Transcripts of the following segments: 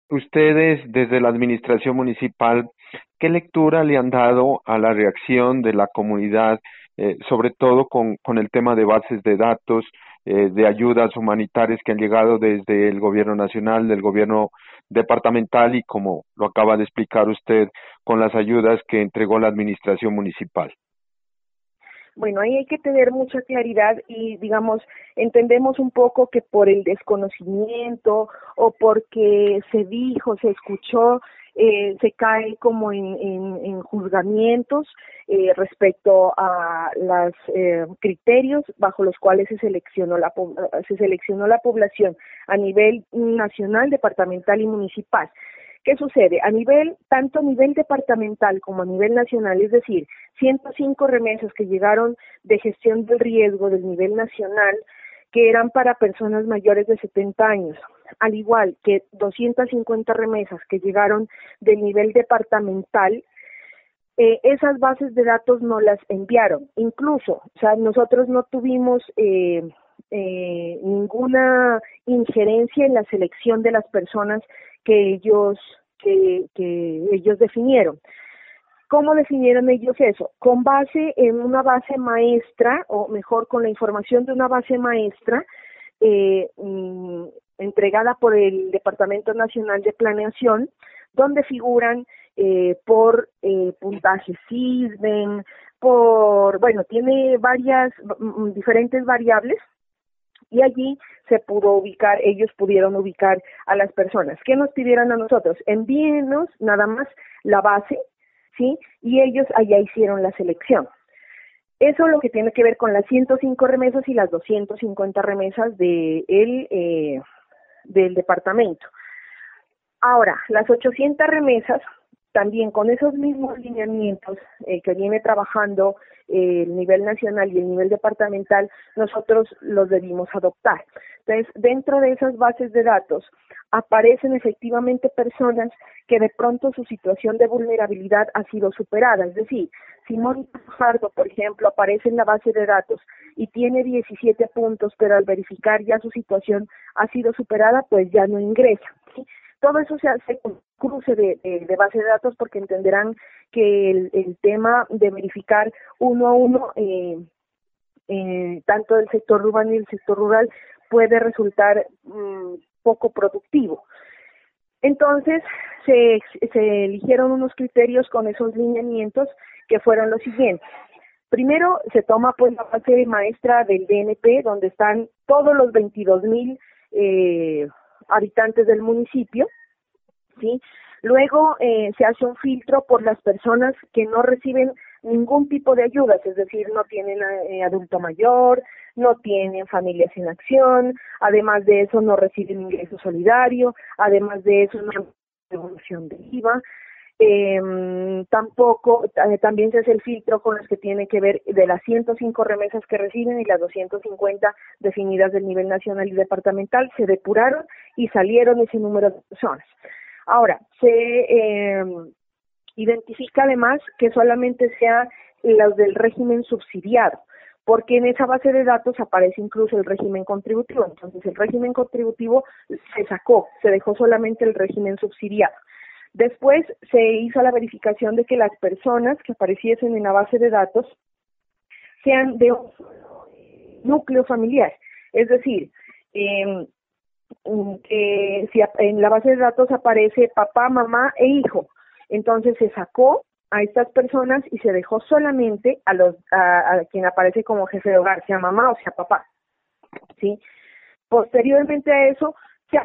ustedes desde la administración municipal, ¿qué lectura le han dado a la reacción de la comunidad, sobre todo con el tema de bases de datos, de ayudas humanitarias que han llegado desde el gobierno nacional, del gobierno departamental y como lo acaba de explicar usted, con las ayudas que entregó la administración municipal? Bueno, ahí hay que tener mucha claridad y, digamos, entendemos un poco que por el desconocimiento o porque se dijo, se escuchó, se cae como en juzgamientos respecto a los criterios bajo los cuales se seleccionó la población a nivel nacional, departamental y municipal. ¿Qué sucede? Tanto a nivel departamental como a nivel nacional, es decir, 105 remesas que llegaron de gestión del riesgo del nivel nacional, que eran para personas mayores de 70 años, al igual que 250 remesas que llegaron del nivel departamental, esas bases de datos no las enviaron. Incluso, o sea, nosotros no tuvimos ninguna injerencia en la selección de las personas que ellos definieron. ¿Cómo definieron ellos eso? Con base en una base maestra, o mejor, con la información de una base maestra entregada por el Departamento Nacional de Planeación, donde figuran por puntaje SISBEN, tiene diferentes variables, y allí ellos pudieron ubicar a las personas. ¿Qué nos pidieron a nosotros? Envíenos nada más la base, ¿sí? Y ellos allá hicieron la selección. Eso es lo que tiene que ver con las 105 remesas y las 250 remesas del departamento. Ahora, las 800 remesas, también con esos mismos lineamientos que viene trabajando el nivel nacional y el nivel departamental, nosotros los debimos adoptar. Entonces, dentro de esas bases de datos aparecen efectivamente personas que de pronto su situación de vulnerabilidad ha sido superada. Es decir, si Mónica Fajardo, por ejemplo, aparece en la base de datos y tiene 17 puntos, pero al verificar ya su situación ha sido superada, pues ya no ingresa, ¿sí? Todo eso se hace con cruce de base de datos, porque entenderán que el tema de verificar uno a uno, tanto del sector urbano y el sector rural, puede resultar poco productivo. Entonces, se eligieron unos criterios con esos lineamientos que fueron los siguientes. Primero, se toma pues la base maestra del DNP, donde están todos los 22,000 habitantes del municipio, ¿sí? Luego se hace un filtro por las personas que no reciben ningún tipo de ayudas, es decir, no tienen adulto mayor, no tienen familias en acción, además de eso no reciben ingreso solidario, además de eso no reciben devolución de IVA. También se hace el filtro con los que tiene que ver de las 105 remesas que reciben y las 250 definidas del nivel nacional y departamental, se depuraron y salieron ese número de personas. Ahora, se identifica además que solamente sea los del régimen subsidiado, porque en esa base de datos aparece incluso el régimen contributivo. Entonces, el régimen contributivo se dejó solamente el régimen subsidiado. Después se hizo la verificación de que las personas que apareciesen en la base de datos sean de un núcleo familiar, es decir, si en la base de datos aparece papá, mamá e hijo, entonces se sacó a estas personas y se dejó solamente a quien aparece como jefe de hogar, sea mamá o sea papá, ¿sí? Posteriormente a eso se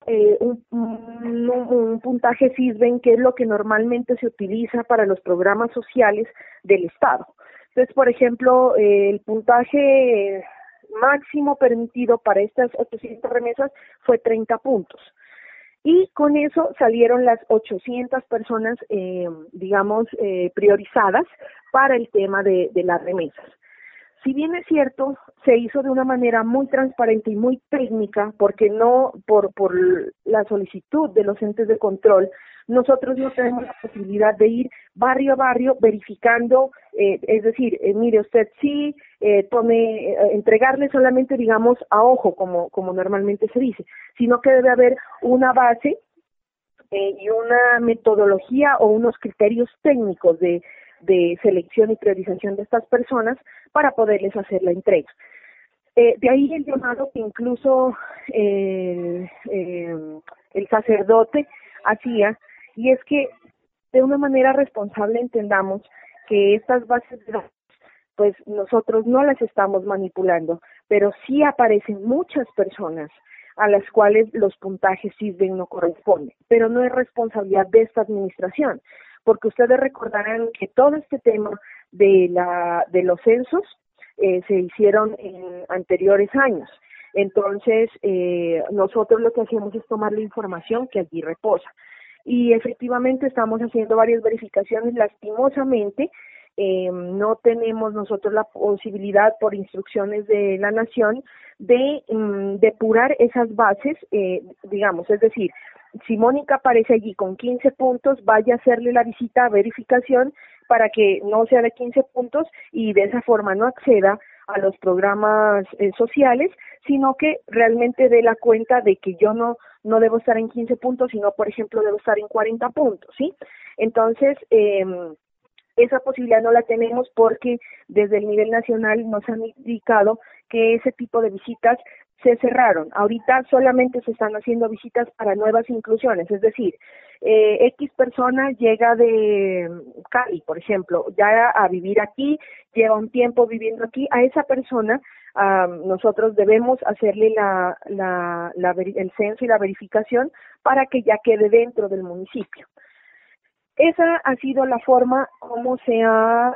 un puntaje SISBEN, que es lo que normalmente se utiliza para los programas sociales del Estado. Entonces, por ejemplo, el puntaje máximo permitido para estas 800 remesas fue 30 puntos. Y con eso salieron las 800 personas, priorizadas para el tema de las remesas. Si bien es cierto, se hizo de una manera muy transparente y muy técnica, porque no por la solicitud de los entes de control, nosotros no tenemos la posibilidad de ir barrio a barrio verificando, es decir, mire usted sí, entregarle solamente, digamos, a ojo, como normalmente se dice, sino que debe haber una base y una metodología o unos criterios técnicos de selección y priorización de estas personas para poderles hacer la entrega. De ahí el llamado que incluso el sacerdote hacía, y es que de una manera responsable entendamos que estas bases de datos, pues nosotros no las estamos manipulando, pero sí aparecen muchas personas a las cuales los puntajes SISBEN no corresponden, pero no es responsabilidad de esta administración, porque ustedes recordarán que todo este tema de los censos se hicieron en anteriores años. Entonces, nosotros lo que hacemos es tomar la información que allí reposa. Y efectivamente estamos haciendo varias verificaciones. Lastimosamente, no tenemos nosotros la posibilidad, por instrucciones de la Nación, de depurar esas bases, digamos, es decir, si Mónica aparece allí con 15 puntos, vaya a hacerle la visita a verificación para que no sea de 15 puntos y de esa forma no acceda a los programas sociales, sino que realmente dé la cuenta de que yo no debo estar en 15 puntos, sino, por ejemplo, debo estar en 40 puntos, ¿sí? Entonces, esa posibilidad no la tenemos porque desde el nivel nacional nos han indicado que ese tipo de visitas se cerraron. Ahorita solamente se están haciendo visitas para nuevas inclusiones, es decir, X persona llega de Cali, por ejemplo, ya a vivir aquí, lleva un tiempo viviendo aquí, a esa persona nosotros debemos hacerle el censo y la verificación para que ya quede dentro del municipio. Esa ha sido la forma como se ha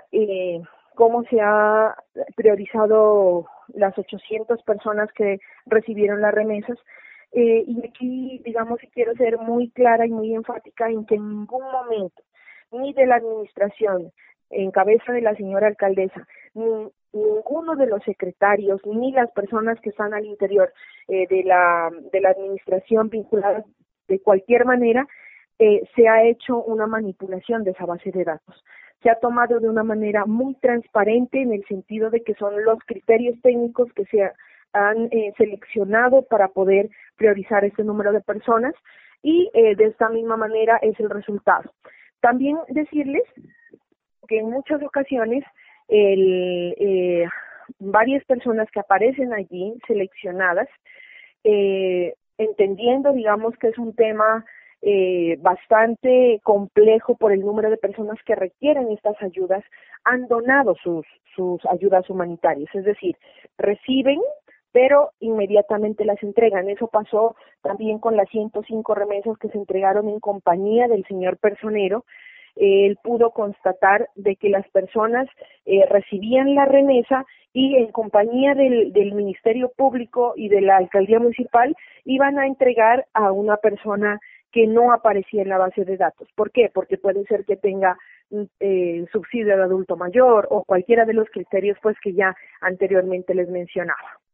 priorizado las 800 personas que recibieron las remesas. Y aquí, digamos, si quiero ser muy clara y muy enfática en que en ningún momento, ni de la administración, en cabeza de la señora alcaldesa, ni ninguno de los secretarios, ni las personas que están al interior de la administración vinculadas de cualquier manera, se ha hecho una manipulación de esa base de datos. Se ha tomado de una manera muy transparente en el sentido de que son los criterios técnicos que se han seleccionado para poder priorizar este número de personas y de esta misma manera es el resultado. También decirles que en muchas ocasiones varias personas que aparecen allí seleccionadas, entendiendo, digamos, que es un tema bastante complejo por el número de personas que requieren estas ayudas, han donado sus ayudas humanitarias, es decir, reciben, pero inmediatamente las entregan. Eso pasó también con las 105 remesas que se entregaron en compañía del señor personero. Él pudo constatar de que las personas recibían la remesa y en compañía del Ministerio Público y de la Alcaldía Municipal iban a entregar a una persona que no aparecía en la base de datos. ¿Por qué? Porque puede ser que tenga subsidio de adulto mayor o cualquiera de los criterios pues que ya anteriormente les mencionaba.